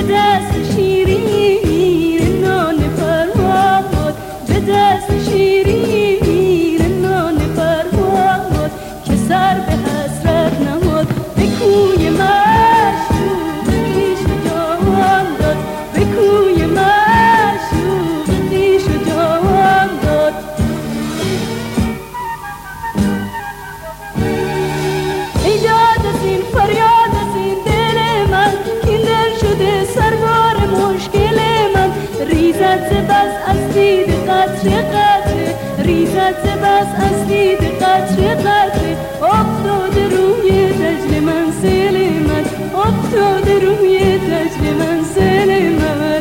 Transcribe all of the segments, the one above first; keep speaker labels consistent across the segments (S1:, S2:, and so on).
S1: دست شیرین نان فرهاد، به دست شیرین نان فرهاد که سر به حسرت نهاد به کوی معشوق خویش جان داد، به کوی معشوق خویش جان داد. ای داد از این فریاد از این دل من کین دل شده سربار مشکل من، ریزد ز بس از دید قطره قطره، ریزد ز بس از دید قطره قطره، افتاده روی دجل منزل من، افتاده روی دجل منزل من.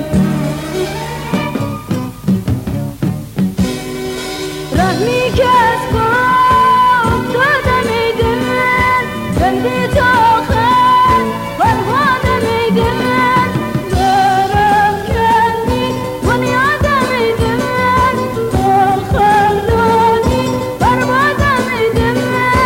S1: رحمی که از پا افتادم ای دل، بنده تا آخر فرهادم ای دل، برم کردی بنیادم ای دل، آخر دادی بربادم ای دل.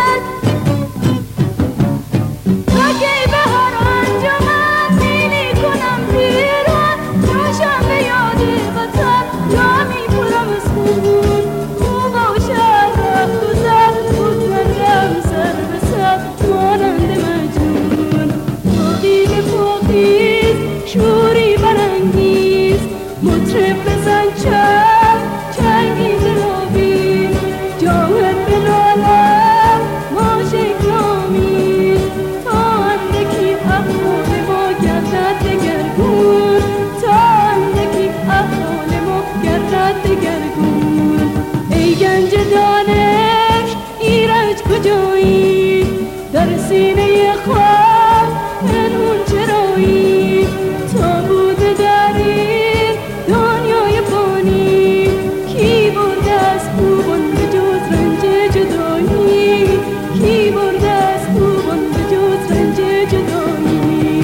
S1: تا کی به هر انجمن مینی کنم پیران، جوشم به یاد وطن جا می پرم از خون، خوب و شهر رفت و زد بود بردم سر به سر مانند مجنون. فوقی به فوقیز شوری برانگیز، مطرب بزن چنگی دلابی، جاهد به نالم ما شکلامیز، تا اندکی احوال ما گردد دگرگون، تا اندکی احوال ما گردد دگرگون. ای گنج دانش ایرج کجایی، در سینه خواب پنهون چرایی، تا بوده در این دنیای فانی، کی برده از خوبان به جز رنج جدایی، کی برده از خوبان به جز رنج جدایی.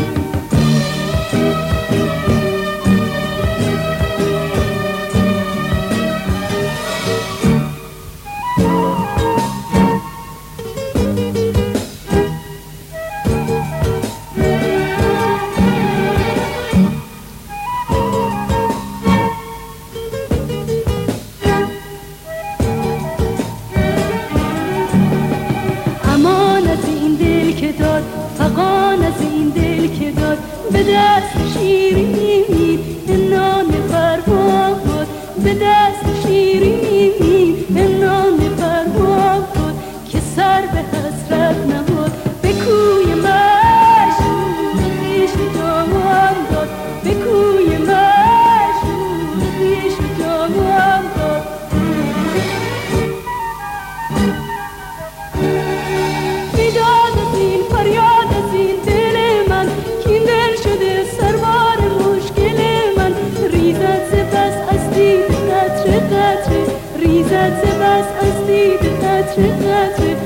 S1: امان از این دل که داد، فغان از این دل که داد، به دست شیرین نان فرهاد، به دست شیرین نان فرهاد که سر به حسرت نهاد به کوی معشوق خویش جان داد، به کوی معشوق خویش جان داد. بیداد از این فریاد از این دل من کین دل شده سربار مشکل من، ریزد ز بس از دید قطره قطره، ریزد ز بس از دید قطره قطره،